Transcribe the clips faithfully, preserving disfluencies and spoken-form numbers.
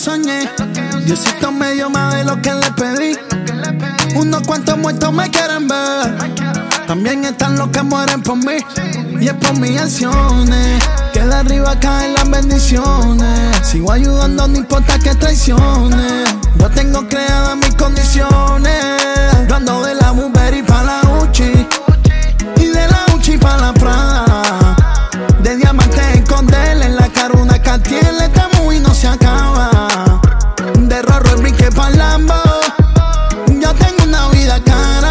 soñé. Diosito me dio más de lo que le pedí. Unos cuantos muertos me quieren ver. También están los que mueren por mí. Y es por mis acciones que de arriba caen las bendiciones. Sigo ayudando, no importa que traiciones. Yo tengo creadas mis condiciones. Yo ando de la Burberry pa' la Gucci y de la Gucci pa' la Prada. De diamantes en Condel, en la cara una Cartier. Le estamos y no se acaba. De Rolls Royce brinqué pa' Lambo. Yo tengo una vida cara.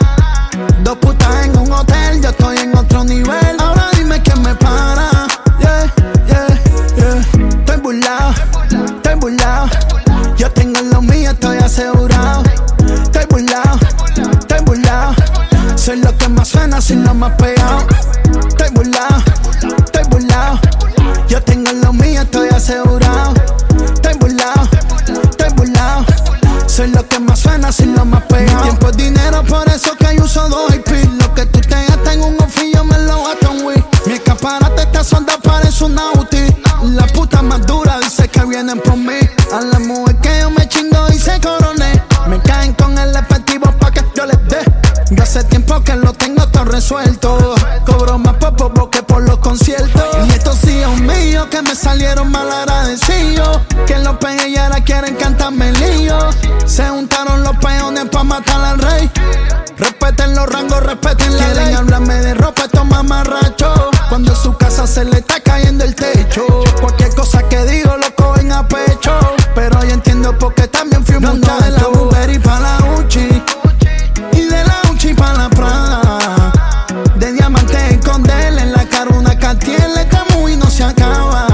Dos putas en un hotel, yo estoy en otro nivel. Ahora dime quién me para. Yeah, yeah, yeah. Estoy burlado, estoy burlado. Yo tengo lo mío, estoy asegurado. Estoy burlado, estoy burlado. Soy lo que más suena sin lo más pegado. Estoy burlado, estoy burlado. Yo tengo lo mío, estoy asegurado. Estoy burlado, estoy burlado. Soy lo que más suena sin lo más pegado. Mi tiempo es dinero, por eso que yo uso dos I P. Lo que tú te gastas en un oficio me lo gasto en Wii. Mi escaparate está soldado, parece una U T I. La puta más dura dice que vienen por mí. A la mujer que yo me chingo y se coroné. Me caen con el efectivo pa' que yo les dé. Yo hace tiempo que lo tengo todo resuelto. Cobro más por poco que por los conciertos. Y estos hijos míos que me salieron mal agradecidos, que los pejes y ahora quieren cantarme lío. Se juntaron los peones pa' matar al rey. Respeten los rangos, respeten la ley. Quieren hablarme de ropa, estos mamarrachos, cuando en su casa se le está cayendo el techo. Cualquier cosa que digo lo cogen a pecho. Pero yo entiendo por qué también fui un muchacho. De la Burberry pa' la Gucci y de la Gucci pa' la Prada. De diamantes en Condel, en la cara una Cartier. Le estamos y no se acaba.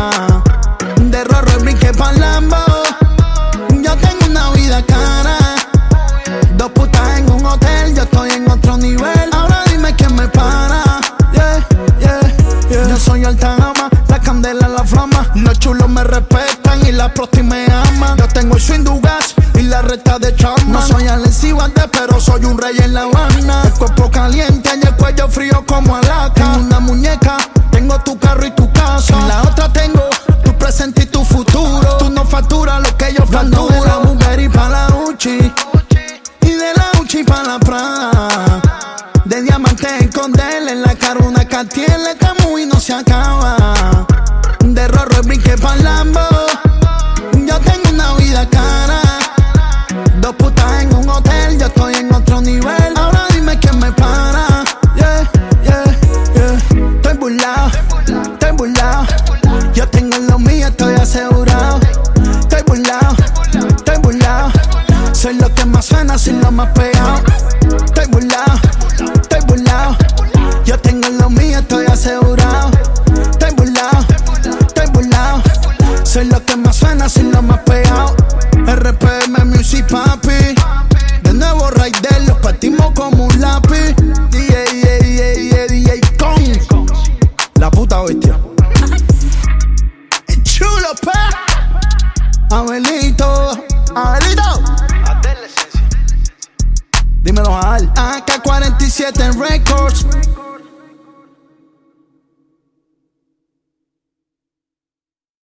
De Rolls Royce brinqué pa' Lambo. Yo tengo una vida cara. Dos putas en un hotel, yo estoy en otro nivel. Ahora dime quién me para. Yeah, yeah, yeah. Yo soy alta gama, la candela, la flama. Los chulos me respetan y la prosti me ama. Yo tengo el swing Dugas y la recta de Chapman. No soy Alexis Valdez, pero soy un rey en La Habana. El cuerpo caliente y el cuello frío como Alaska. En una muñeca tengo tu carro y tu casa. En la otra tengo tu presente y tu futuro. Tú no facturas lo que yo facturo. De la Burberry pa' la Gucci y de la Gucci pa' la Prada. De diamantes en Condel, en la cara una Cartier. Le estamos y no se acaba. De Rolls Royce brinqué pa' Lambo. Yo tengo una vida cara. Dos putas en un hotel, yo estoy en otro nivel. Ahora dime quién me para. Yeah, yeah, yeah. Estoy burlado, estoy burlado. Yo tengo lo mío, estoy asegurado. Estoy burlado, estoy burlado. Soy lo que más suena sin lo más pegado. Estoy burlado, estoy burlado. Yo tengo lo mío, estoy asegurado. Estoy burlado, estoy burlado. Soy lo que más suena sin lo más pegado. R P M Music, papi. De nuevo Raider, los partimos como un lápiz. D J, D J, D J con la puta bestia. El chulo, pa. Abelito, Abelito. Dímelo, Al. A K cuarenta y siete en Rex.